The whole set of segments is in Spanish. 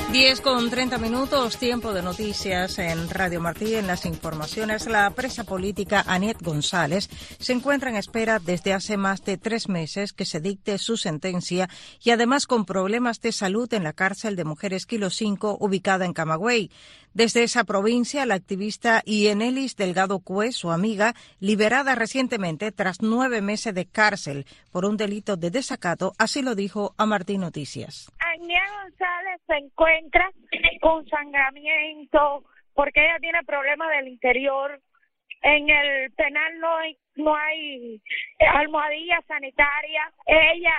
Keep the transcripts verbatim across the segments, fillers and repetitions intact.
diez con treinta minutos, tiempo de noticias en Radio Martí. En las informaciones, la presa política Aniet González se encuentra en espera desde hace más de tres meses que se dicte su sentencia y además con problemas de salud en la cárcel de Mujeres Kilo cinco ubicada en Camagüey. Desde esa provincia, la activista Yenelis Delgado Cue, su amiga, liberada recientemente tras nueve meses de cárcel por un delito de desacato, así lo dijo a Martí Noticias. Aniet González se encuentra con sangramiento porque ella tiene problemas del interior. En el penal no hay, no hay almohadilla sanitaria. Ella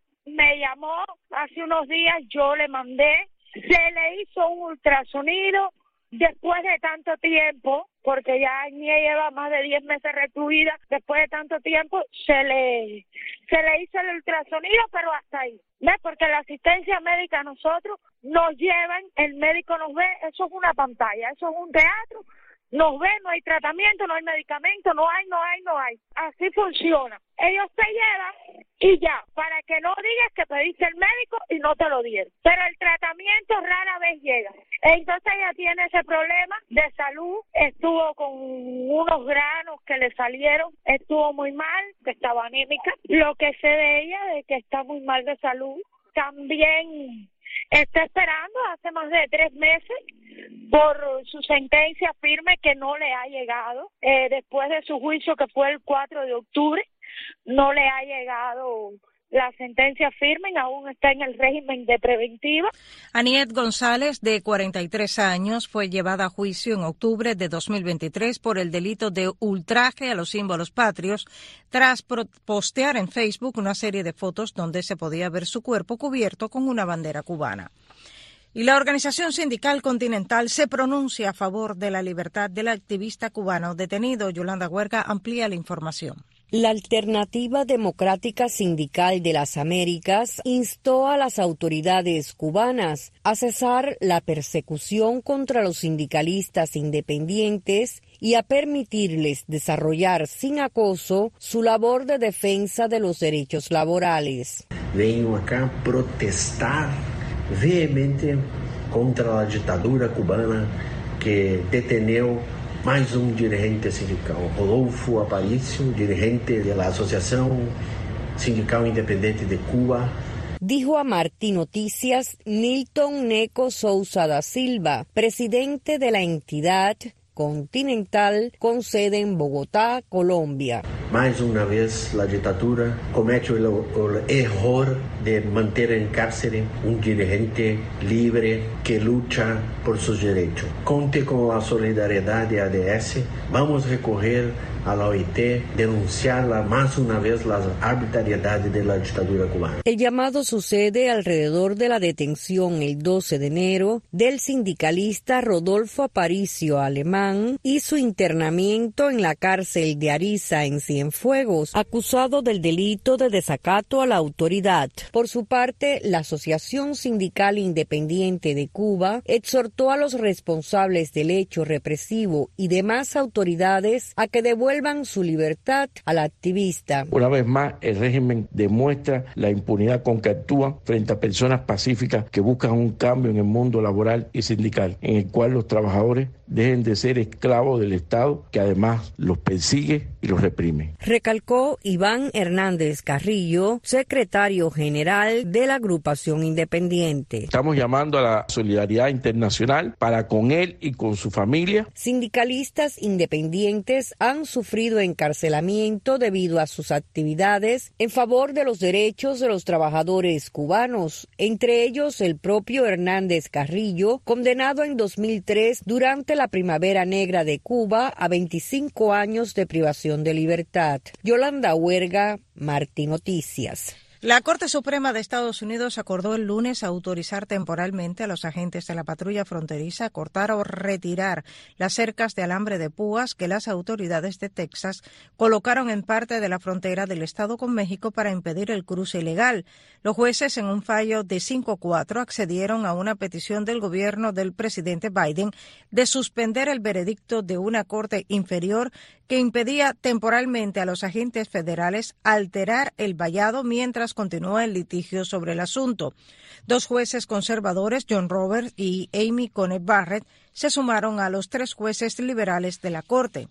me llamó hace unos días, yo le mandé, se le hizo un ultrasonido. Después de tanto tiempo, porque ya Aniet lleva más de diez meses recluida, después de tanto tiempo se le se le hizo el ultrasonido, pero hasta ahí. ¿Ves? Porque la asistencia médica a nosotros nos llevan, el médico nos ve, eso es una pantalla, eso es un teatro, nos ve, no hay tratamiento, no hay medicamento, no hay, no hay, no hay. Así funciona. Ellos te llevan y ya, para que no digas que pediste el médico y no te lo dieron. Pero el tratamiento rara vez llega. Entonces ella tiene ese problema de salud, estuvo con unos granos que le salieron, estuvo muy mal, que estaba anémica. Lo que sé de ella es que está muy mal de salud. También está esperando hace más de tres meses por su sentencia firme que no le ha llegado. Eh, después de su juicio, que fue el cuatro de octubre, no le ha llegado la sentencia firme, aún está en el régimen de preventiva. Aniet González, de cuarenta y tres años, fue llevada a juicio en octubre de dos mil veintitrés por el delito de ultraje a los símbolos patrios, tras postear en Facebook una serie de fotos donde se podía ver su cuerpo cubierto con una bandera cubana. Y la organización sindical Continental se pronuncia a favor de la libertad del activista cubano detenido. Yolanda Huerga amplía la información. La Alternativa Democrática Sindical de las Américas instó a las autoridades cubanas a cesar la persecución contra los sindicalistas independientes y a permitirles desarrollar sin acoso su labor de defensa de los derechos laborales. Vengo acá protestar veemente contra la ditadura cubana que deteneu mais um dirigente sindical, Rodolfo Aparicio, dirigente de la Asociación Sindical Independiente de Cuba. Dijo a Martí Noticias Nilton Neco Sousa da Silva, presidente de la entidad Continental con sede en Bogotá, Colombia. Mais uma vez, a ditadura comete o, o erro de manter em cárcere um dirigente livre que luta por seus direitos. Conte com a solidariedade A D S. Vamos recorrer a la O I T, denunciarla más una vez las arbitrariedades de la dictadura cubana. El llamado sucede alrededor de la detención el doce de enero del sindicalista Rodolfo Aparicio Alemán y su internamiento en la cárcel de Ariza en Cienfuegos, acusado del delito de desacato a la autoridad. Por su parte, la Asociación Sindical Independiente de Cuba exhortó a los responsables del hecho represivo y demás autoridades a que devuelvan su libertad al activista. Una vez más, el régimen demuestra la impunidad con que actúa frente a personas pacíficas que buscan un cambio en el mundo laboral y sindical, en el cual los trabajadores dejen de ser esclavos del Estado, que además los persigue y los reprime. Recalcó Iván Hernández Carrillo, secretario general de la agrupación independiente. Estamos llamando a la solidaridad internacional para con él y con su familia. Sindicalistas independientes han sufrido encarcelamiento debido a sus actividades en favor de los derechos de los trabajadores cubanos, entre ellos el propio Hernández Carrillo, condenado en dos mil tres durante la Primavera Negra de Cuba a veinticinco años de privación de libertad. Yolanda Huerga, Martí Noticias. La Corte Suprema de Estados Unidos acordó el lunes autorizar temporalmente a los agentes de la patrulla fronteriza a cortar o retirar las cercas de alambre de púas que las autoridades de Texas colocaron en parte de la frontera del estado con México para impedir el cruce ilegal. Los jueces, en un fallo de cinco a cuatro, accedieron a una petición del gobierno del presidente Biden de suspender el veredicto de una corte inferior que impedía temporalmente a los agentes federales alterar el vallado mientras continúa el litigio sobre el asunto. Dos jueces conservadores, John Roberts y Amy Coney Barrett, se sumaron a los tres jueces liberales de la Corte.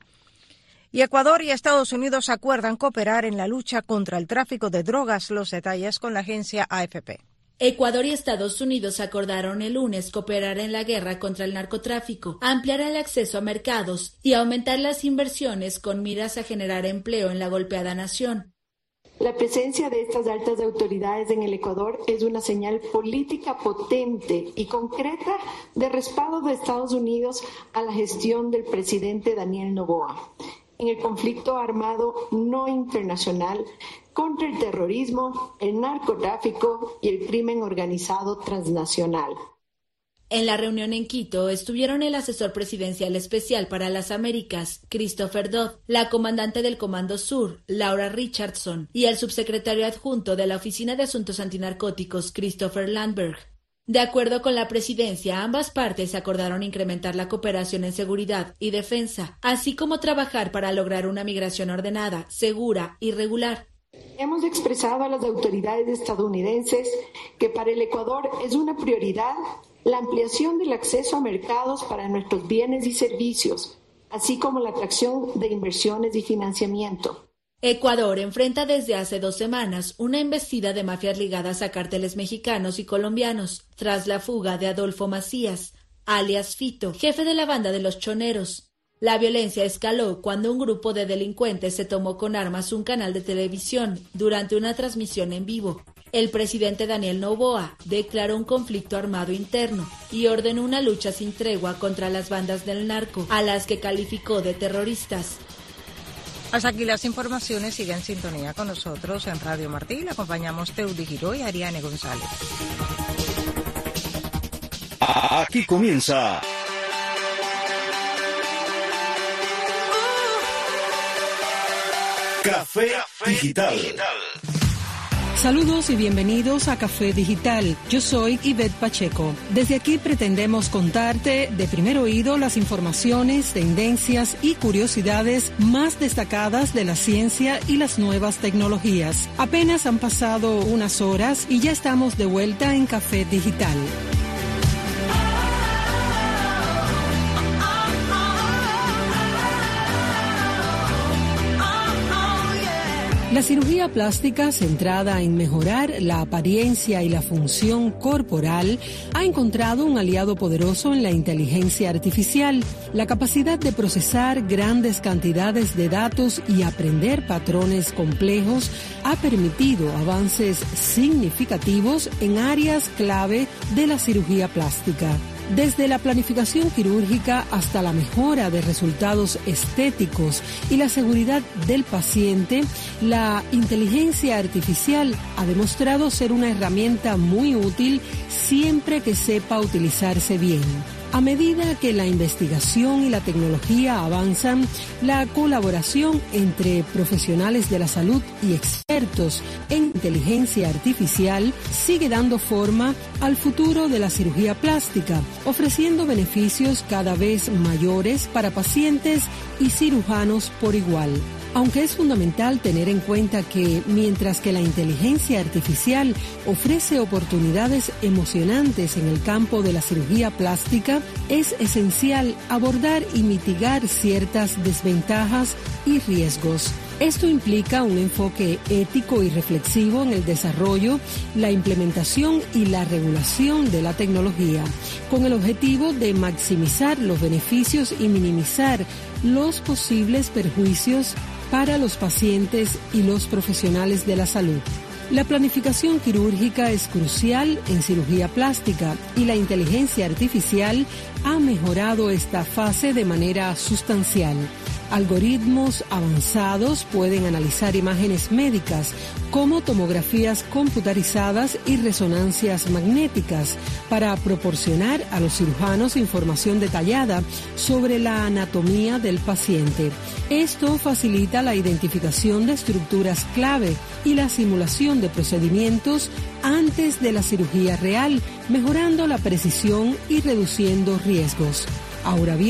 Y Ecuador y Estados Unidos acuerdan cooperar en la lucha contra el tráfico de drogas. Los detalles con la agencia A F P. Ecuador y Estados Unidos acordaron el lunes cooperar en la guerra contra el narcotráfico, ampliar el acceso a mercados y aumentar las inversiones con miras a generar empleo en la golpeada nación. La presencia de estas altas autoridades en el Ecuador es una señal política potente y concreta de respaldo de Estados Unidos a la gestión del presidente Daniel Noboa en el conflicto armado no internacional contra el terrorismo, el narcotráfico y el crimen organizado transnacional. En la reunión en Quito estuvieron el asesor presidencial especial para las Américas, Christopher Dodd, la comandante del Comando Sur, Laura Richardson, y el subsecretario adjunto de la Oficina de Asuntos Antinarcóticos, Christopher Landberg. De acuerdo con la presidencia, ambas partes acordaron incrementar la cooperación en seguridad y defensa, así como trabajar para lograr una migración ordenada, segura y regular. Hemos expresado a las autoridades estadounidenses que para el Ecuador es una prioridad la ampliación del acceso a mercados para nuestros bienes y servicios, así como la atracción de inversiones y financiamiento. Ecuador enfrenta desde hace dos semanas una embestida de mafias ligadas a cárteles mexicanos y colombianos, tras la fuga de Adolfo Macías, alias Fito, jefe de la banda de los Choneros. La violencia escaló cuando un grupo de delincuentes se tomó con armas un canal de televisión durante una transmisión en vivo. El presidente Daniel Noboa declaró un conflicto armado interno y ordenó una lucha sin tregua contra las bandas del narco, a las que calificó de terroristas. Hasta aquí las informaciones. Sigue en sintonía con nosotros en Radio Martí. Le acompañamos Teudi Giró y Ariane González. Aquí comienza Café Digital. Saludos y bienvenidos a Café Digital. Yo soy Ivette Pacheco. Desde aquí pretendemos contarte de primer oído las informaciones, tendencias y curiosidades más destacadas de la ciencia y las nuevas tecnologías. Apenas han pasado unas horas y ya estamos de vuelta en Café Digital. La cirugía plástica, centrada en mejorar la apariencia y la función corporal, ha encontrado un aliado poderoso en la inteligencia artificial. La capacidad de procesar grandes cantidades de datos y aprender patrones complejos ha permitido avances significativos en áreas clave de la cirugía plástica. Desde la planificación quirúrgica hasta la mejora de resultados estéticos y la seguridad del paciente, la inteligencia artificial ha demostrado ser una herramienta muy útil siempre que sepa utilizarse bien. A medida que la investigación y la tecnología avanzan, la colaboración entre profesionales de la salud y expertos en inteligencia artificial sigue dando forma al futuro de la cirugía plástica, ofreciendo beneficios cada vez mayores para pacientes y cirujanos por igual. Aunque es fundamental tener en cuenta que, mientras que la inteligencia artificial ofrece oportunidades emocionantes en el campo de la cirugía plástica, es esencial abordar y mitigar ciertas desventajas y riesgos. Esto implica un enfoque ético y reflexivo en el desarrollo, la implementación y la regulación de la tecnología, con el objetivo de maximizar los beneficios y minimizar los posibles perjuicios para los pacientes y los profesionales de la salud. La planificación quirúrgica es crucial en cirugía plástica y la inteligencia artificial ha mejorado esta fase de manera sustancial. Algoritmos avanzados pueden analizar imágenes médicas como tomografías computarizadas y resonancias magnéticas para proporcionar a los cirujanos información detallada sobre la anatomía del paciente. Esto facilita la identificación de estructuras clave y la simulación de procedimientos antes de la cirugía real, mejorando la precisión y reduciendo riesgos. Ahora bien,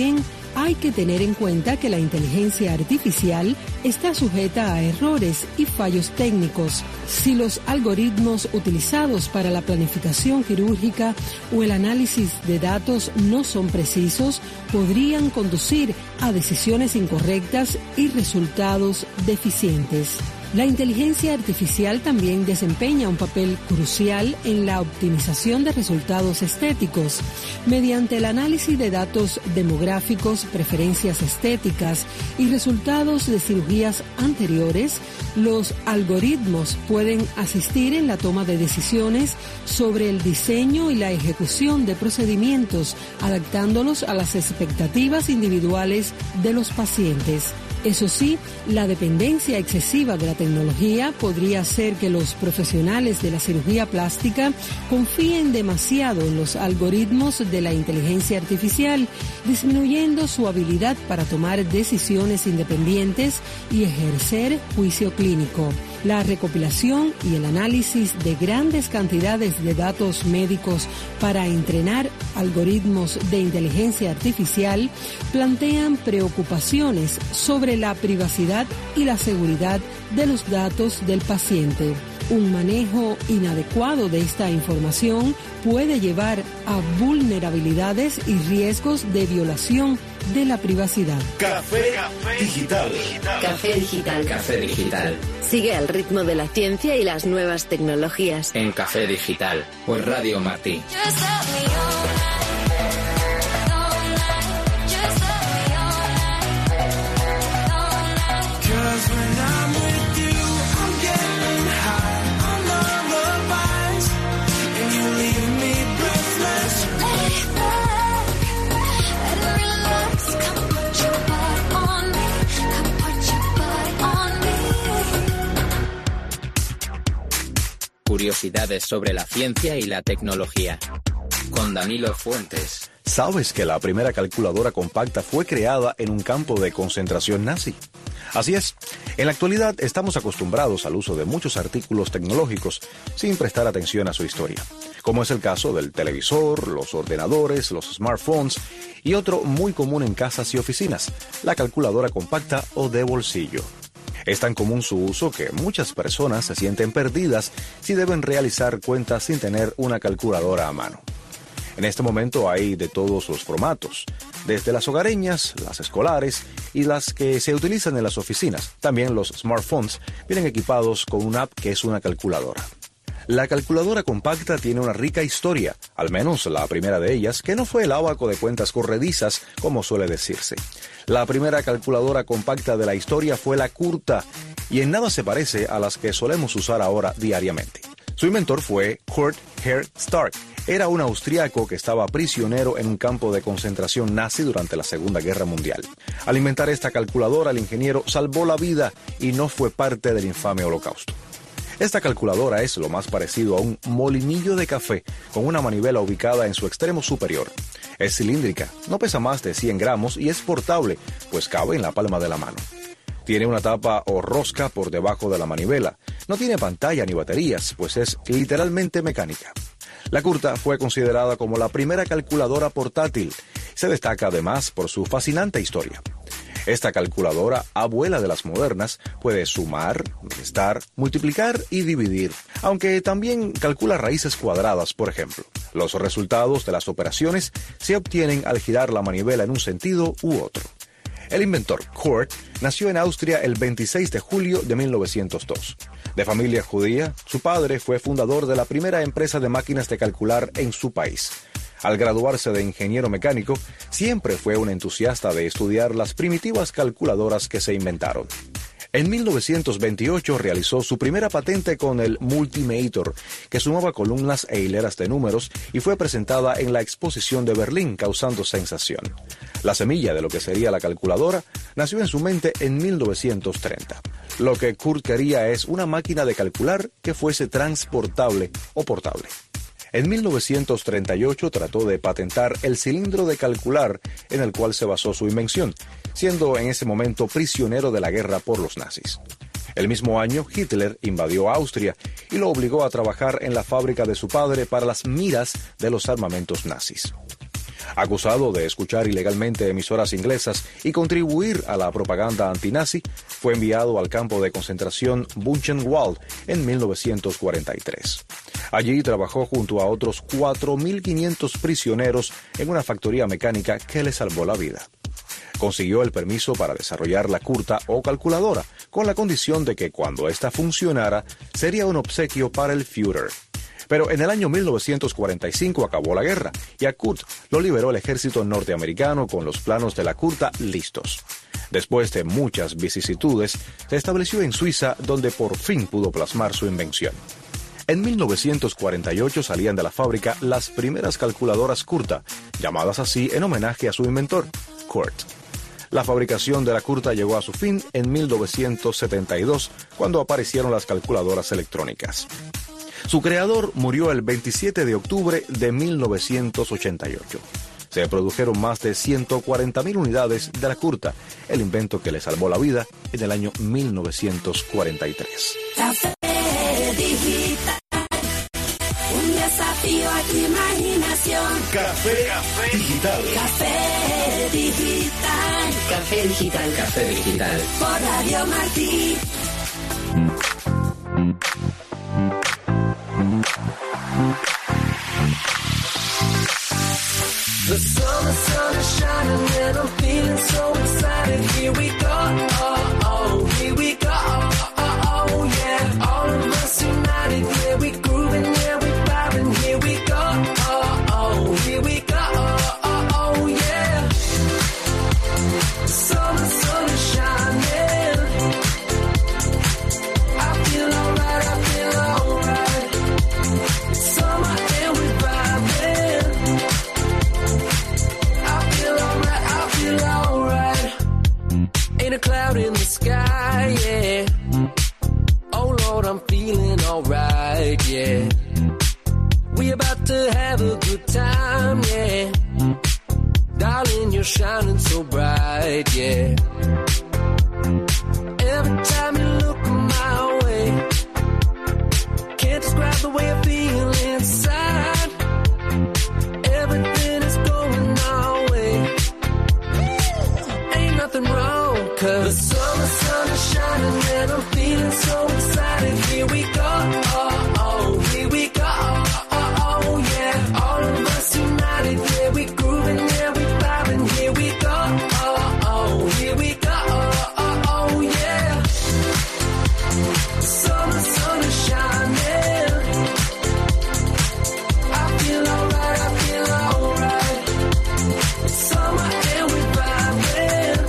hay que tener en cuenta que la inteligencia artificial está sujeta a errores y fallos técnicos. Si los algoritmos utilizados para la planificación quirúrgica o el análisis de datos no son precisos, podrían conducir a decisiones incorrectas y resultados deficientes. La inteligencia artificial también desempeña un papel crucial en la optimización de resultados estéticos. Mediante el análisis de datos demográficos, preferencias estéticas y resultados de cirugías anteriores, los algoritmos pueden asistir en la toma de decisiones sobre el diseño y la ejecución de procedimientos, adaptándolos a las expectativas individuales de los pacientes. Eso sí, la dependencia excesiva de la tecnología podría hacer que los profesionales de la cirugía plástica confíen demasiado en los algoritmos de la inteligencia artificial, disminuyendo su habilidad para tomar decisiones independientes y ejercer juicio clínico. La recopilación y el análisis de grandes cantidades de datos médicos para entrenar algoritmos de inteligencia artificial plantean preocupaciones sobre la privacidad y la seguridad de los datos del paciente. Un manejo inadecuado de esta información puede llevar a vulnerabilidades y riesgos de violación de la privacidad. Café, Café Digital. Café Digital. Café Digital. Sigue al ritmo de la ciencia y las nuevas tecnologías. En Café Digital, por Radio Martí. Curiosidades sobre la ciencia y la tecnología. Con Danilo Fuentes. ¿Sabes que la primera calculadora compacta fue creada en un campo de concentración nazi? Así es, en la actualidad estamos acostumbrados al uso de muchos artículos tecnológicos sin prestar atención a su historia, como es el caso del televisor, los ordenadores, los smartphones y otro muy común en casas y oficinas, la calculadora compacta o de bolsillo. Es tan común su uso que muchas personas se sienten perdidas si deben realizar cuentas sin tener una calculadora a mano. En este momento hay de todos los formatos, desde las hogareñas, las escolares y las que se utilizan en las oficinas. También los smartphones vienen equipados con una app que es una calculadora. La calculadora compacta tiene una rica historia, al menos la primera de ellas, que no fue el ábaco de cuentas corredizas, como suele decirse. La primera calculadora compacta de la historia fue la Curta, y en nada se parece a las que solemos usar ahora diariamente. Su inventor fue Kurt Herr-Stark. Era un austríaco que estaba prisionero en un campo de concentración nazi durante la Segunda Guerra Mundial. Al inventar esta calculadora, el ingeniero salvó la vida y no fue parte del infame holocausto. Esta calculadora es lo más parecido a un molinillo de café con una manivela ubicada en su extremo superior. Es cilíndrica, no pesa más de cien gramos y es portable, pues cabe en la palma de la mano. Tiene una tapa o rosca por debajo de la manivela. No tiene pantalla ni baterías, pues es literalmente mecánica. La Curta fue considerada como la primera calculadora portátil. Se destaca además por su fascinante historia. Esta calculadora, abuela de las modernas, puede sumar, restar, multiplicar y dividir, aunque también calcula raíces cuadradas, por ejemplo. Los resultados de las operaciones se obtienen al girar la manivela en un sentido u otro. El inventor, Kurt, nació en Austria el veintiséis de julio de mil novecientos dos. De familia judía, su padre fue fundador de la primera empresa de máquinas de calcular en su país. Al graduarse de ingeniero mecánico, siempre fue un entusiasta de estudiar las primitivas calculadoras que se inventaron. En mil novecientos veintiocho realizó su primera patente con el Multimator, que sumaba columnas e hileras de números y fue presentada en la exposición de Berlín, causando sensación. La semilla de lo que sería la calculadora nació en su mente en mil novecientos treinta. Lo que Kurt quería es una máquina de calcular que fuese transportable o portable. En mil novecientos treinta y ocho trató de patentar el cilindro de calcular en el cual se basó su invención, siendo en ese momento prisionero de la guerra por los nazis. El mismo año, Hitler invadió Austria y lo obligó a trabajar en la fábrica de su padre para las miras de los armamentos nazis. Acusado de escuchar ilegalmente emisoras inglesas y contribuir a la propaganda antinazi, fue enviado al campo de concentración Buchenwald en mil novecientos cuarenta y tres. Allí trabajó junto a otros cuatro mil quinientos prisioneros en una factoría mecánica que le salvó la vida. Consiguió el permiso para desarrollar la curta o calculadora, con la condición de que cuando ésta funcionara, sería un obsequio para el Führer. Pero en el año mil novecientos cuarenta y cinco acabó la guerra y a Kurt lo liberó el ejército norteamericano con los planos de la curta listos. Después de muchas vicisitudes, se estableció en Suiza, donde por fin pudo plasmar su invención. En mil novecientos cuarenta y ocho salían de la fábrica las primeras calculadoras Curta, llamadas así en homenaje a su inventor, Kurt. La fabricación de la curta llegó a su fin en mil novecientos setenta y dos, cuando aparecieron las calculadoras electrónicas. Su creador murió el veintisiete de octubre de mil novecientos ochenta y ocho. Se produjeron más de ciento cuarenta mil unidades de la curta, el invento que le salvó la vida en el año mil novecientos cuarenta y tres. Café digital, un desafío a tu imaginación. Café, Café digital. Café digital. Café digital. Café digital. Por Radio Martí. The summer sun is shining and I'm feeling so excited. Here we go, oh, oh, here we go, oh, oh, oh, yeah. All of us united, yeah, we grooving, yeah, we vibing. Here we go, oh, oh, here we go, oh, oh, oh, yeah. The summer sun is shining. I feel alright, I feel alright. Summer and we vibing. Ain't a cloud in the sky, yeah. Oh Lord, I'm feeling alright, yeah. We about to have a good time, yeah. Darling, you're shining so bright, yeah. Every time you look my way, can't describe the way I feel inside. Everything is going our way. Ain't nothing wrong, cause the summer sun is shining and I'm feeling so excited. Here we go, oh, oh, here we go, oh, oh, oh, yeah. All of us united, yeah, we grooving, yeah, we vibing. Here we go, oh, oh, here we go, oh, oh, oh, yeah. The summer sun is shining. I feel alright, I feel alright. It's summer and we vibing.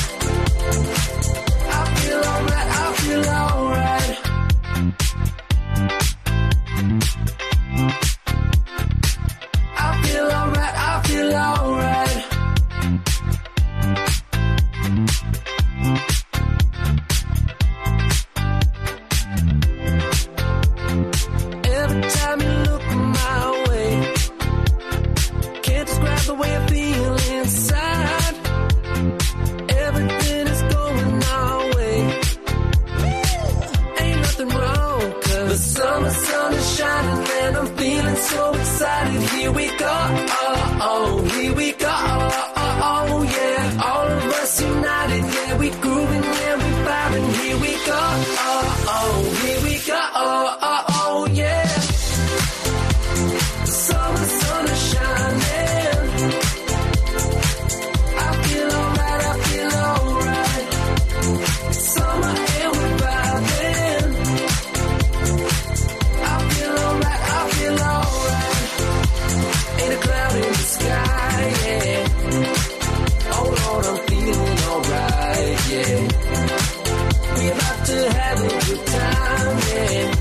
I feel alright, I feel alright. I feel alright, I feel alright. Every time you look my way, can't describe the way I feel inside. Everything is going our way. Ain't nothing wrong, cause the summer sun is shining and I'm feeling so excited. Here we go, oh, oh, here we go, oh, oh, oh, yeah. All of us united, yeah, we grooving, yeah, we vibing. Here we go, oh, oh, here we go, oh, oh, oh, yeah. The summer sun is shining. I feel alright, I feel alright. Summer and we vibing. I feel alright, I feel alright. Ain't a cloud in the sky, yeah. Oh Lord, I'm feeling alright, yeah. We about to have a good time, yeah.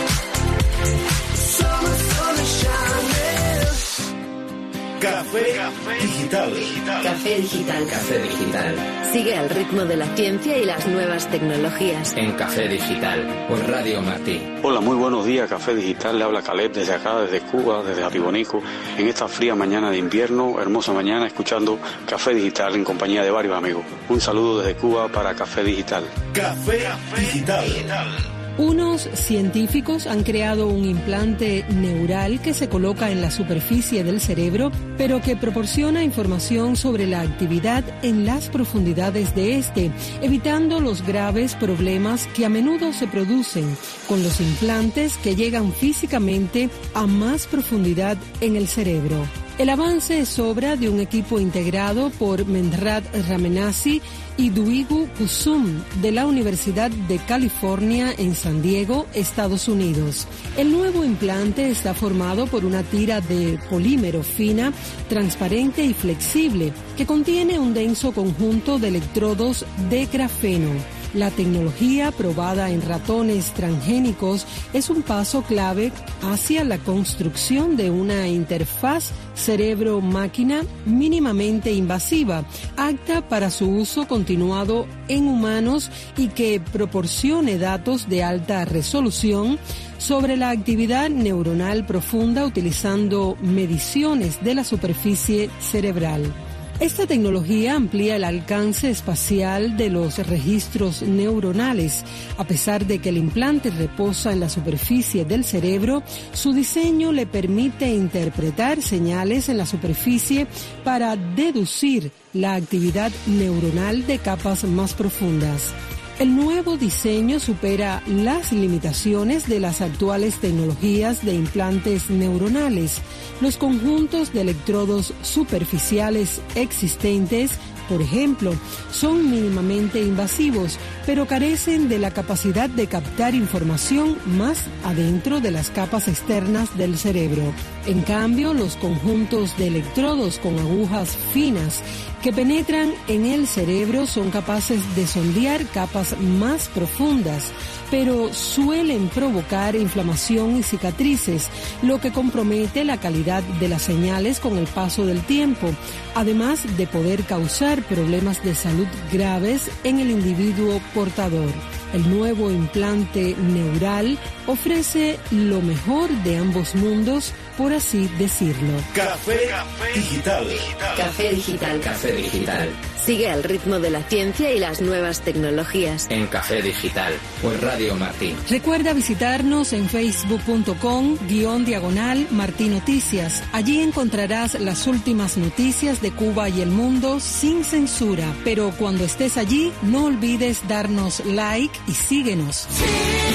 Summer sun is shining. Café digital. Café digital. Café digital. Sigue al ritmo de la ciencia y las nuevas tecnologías. En Café Digital, por Radio Martí. Hola, muy buenos días, Café Digital. Le habla Caleb desde acá, desde Cuba, desde Arribonico. En esta fría mañana de invierno, hermosa mañana, escuchando Café Digital en compañía de varios amigos. Un saludo desde Cuba para Café Digital. Café digital. Unos científicos han creado un implante neural que se coloca en la superficie del cerebro, pero que proporciona información sobre la actividad en las profundidades de este, evitando los graves problemas que a menudo se producen con los implantes que llegan físicamente a más profundidad en el cerebro. El avance es obra de un equipo integrado por Mendrat Ramenasi y Duigu Kusum de la Universidad de California en San Diego, Estados Unidos. El nuevo implante está formado por una tira de polímero fina, transparente y flexible, que contiene un denso conjunto de electrodos de grafeno. La tecnología probada en ratones transgénicos es un paso clave hacia la construcción de una interfaz cerebro-máquina mínimamente invasiva, apta para su uso continuado en humanos y que proporcione datos de alta resolución sobre la actividad neuronal profunda utilizando mediciones de la superficie cerebral. Esta tecnología amplía el alcance espacial de los registros neuronales. A pesar de que el implante reposa en la superficie del cerebro, su diseño le permite interpretar señales en la superficie para deducir la actividad neuronal de capas más profundas. El nuevo diseño supera las limitaciones de las actuales tecnologías de implantes neuronales. Los conjuntos de electrodos superficiales existentes, por ejemplo, son mínimamente invasivos, pero carecen de la capacidad de captar información más adentro de las capas externas del cerebro. En cambio, los conjuntos de electrodos con agujas finas que penetran en el cerebro son capaces de sondear capas más profundas, pero suelen provocar inflamación y cicatrices, lo que compromete la calidad de las señales con el paso del tiempo, además de poder causar problemas de salud graves en el individuo portador. El nuevo implante neural ofrece lo mejor de ambos mundos, por así decirlo. Café, Café digital. Café digital. Café digital. Sigue al ritmo de la ciencia y las nuevas tecnologías. En Café Digital, por Radio Martín. Recuerda visitarnos en facebook punto com guión diagonal Martín Noticias. Allí encontrarás las últimas noticias de Cuba y el mundo sin censura. Pero cuando estés allí, no olvides darnos like y síguenos. Sí.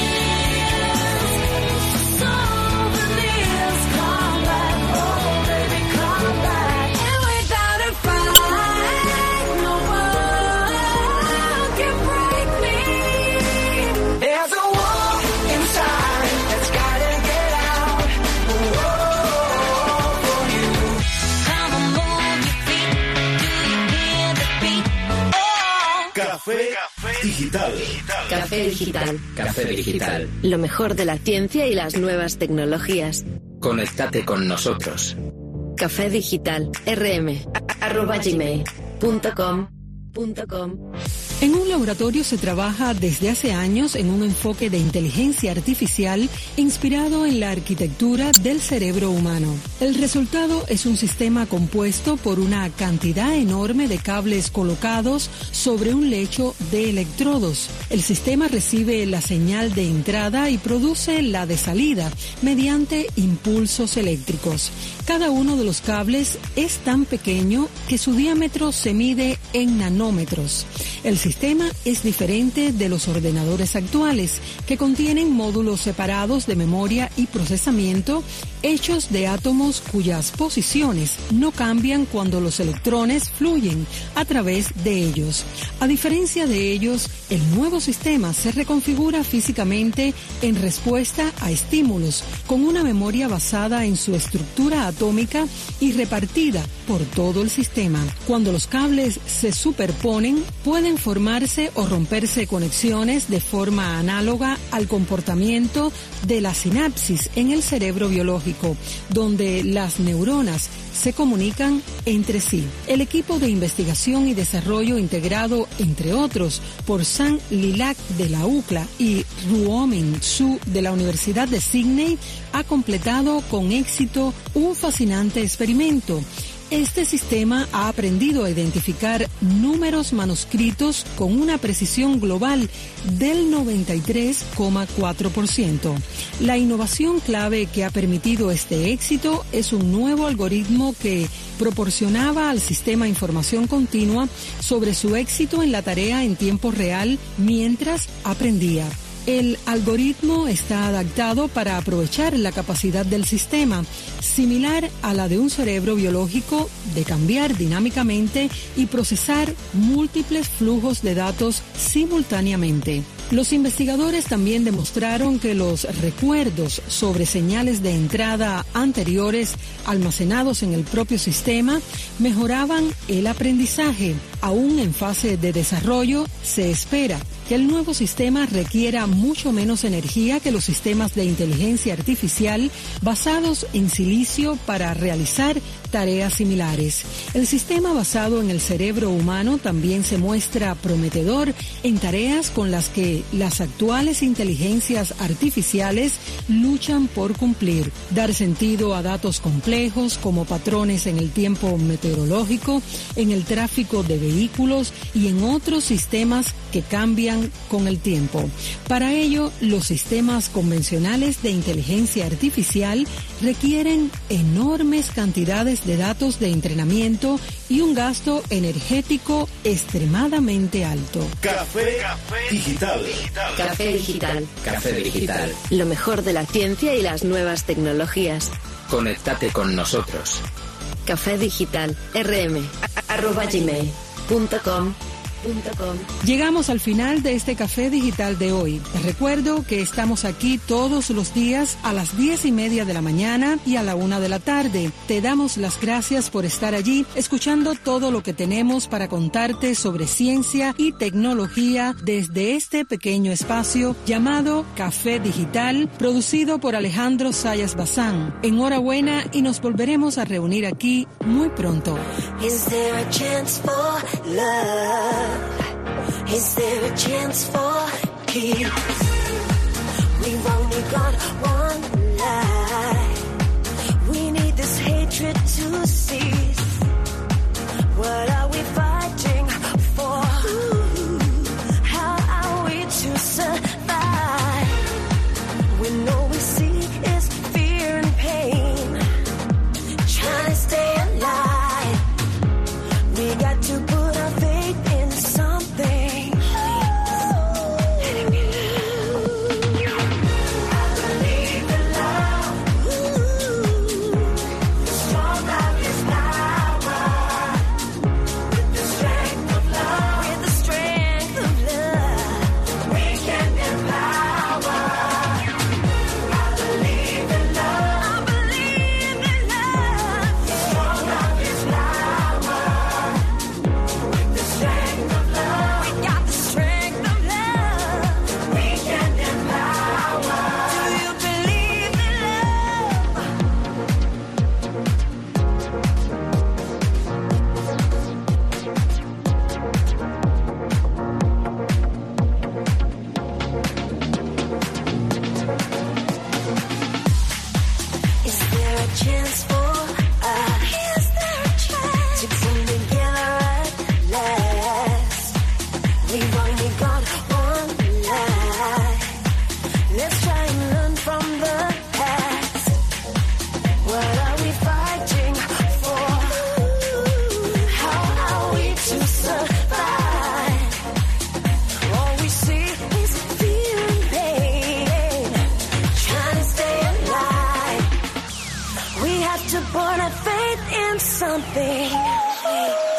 Café digital. Café digital. Café digital. Lo mejor de la ciencia y las nuevas tecnologías. Conéctate con nosotros. Café digital. rm arroba gmail punto com punto com. En un laboratorio se trabaja desde hace años en un enfoque de inteligencia artificial inspirado en la arquitectura del cerebro humano. El resultado es un sistema compuesto por una cantidad enorme de cables colocados sobre un lecho de electrodos. El sistema recibe la señal de entrada y produce la de salida mediante impulsos eléctricos. Cada uno de los cables es tan pequeño que su diámetro se mide en nanómetros. El sistema es diferente de los ordenadores actuales, que contienen módulos separados de memoria y procesamiento hechos de átomos cuyas posiciones no cambian cuando los electrones fluyen a través de ellos. A diferencia de ellos, el nuevo sistema se reconfigura físicamente en respuesta a estímulos, con una memoria basada en su estructura atómica y repartida por todo el sistema. Cuando los cables se superponen, pueden formarse o romperse conexiones de forma análoga al comportamiento de la sinapsis en el cerebro biológico, donde las neuronas se comunican entre sí. El equipo de investigación y desarrollo integrado, entre otros, por Sang Lilac de la U C L A y Ruomin Su de la Universidad de Sydney, ha completado con éxito un fascinante experimento. Este sistema ha aprendido a identificar números manuscritos con una precisión global del noventa y tres coma cuatro por ciento. La innovación clave que ha permitido este éxito es un nuevo algoritmo que proporcionaba al sistema información continua sobre su éxito en la tarea en tiempo real mientras aprendía. El algoritmo está adaptado para aprovechar la capacidad del sistema, similar a la de un cerebro biológico, de cambiar dinámicamente y procesar múltiples flujos de datos simultáneamente. Los investigadores también demostraron que los recuerdos sobre señales de entrada anteriores almacenados en el propio sistema mejoraban el aprendizaje. Aún en fase de desarrollo, se espera que el nuevo sistema requiera mucho menos energía que los sistemas de inteligencia artificial basados en silicio para realizar tareas similares. El sistema basado en el cerebro humano también se muestra prometedor en tareas con las que las actuales inteligencias artificiales luchan por cumplir. Dar sentido a datos complejos como patrones en el tiempo meteorológico, en el tráfico de vehículos y en otros sistemas que cambian con el tiempo. Para ello, los sistemas convencionales de inteligencia artificial requieren enormes cantidades de datos de entrenamiento y un gasto energético extremadamente alto. Café, Café Digital. Café Digital. Café Digital. Lo mejor de la ciencia y las nuevas tecnologías. Conéctate con nosotros. Café Digital. rm arroba gmail punto com. Llegamos al final de este Café Digital de hoy. Te recuerdo que estamos aquí todos los días a las diez y media de la mañana y a la una de la tarde. Te damos las gracias por estar allí, escuchando todo lo que tenemos para contarte sobre ciencia y tecnología desde este pequeño espacio llamado Café Digital, producido por Alejandro Sayas Bazán. Enhorabuena y nos volveremos a reunir aquí muy pronto. Is there a chance for love? Is there a chance for peace? We've only got one life. We need this hatred to cease. What are we fighting for? How are we to survive? When all we see is fear and pain. Trying to stay alive. We got to put our faith in something. Let it be love. I believe in love. Ooh. Strong love is power. With the strength of love. With the strength of love. We can empower. I believe in love. I believe in love. Strong love is power. With the strength of love. We got the strength of love. We can empower. Do you believe in love? Is there a chance for us? Is there a chance to come together at last? We've only got one life. Let's try and learn from the past. What are we fighting for? How are we to survive? All we see is fear and pain. Trying to stay alive. We have to put our faith in something.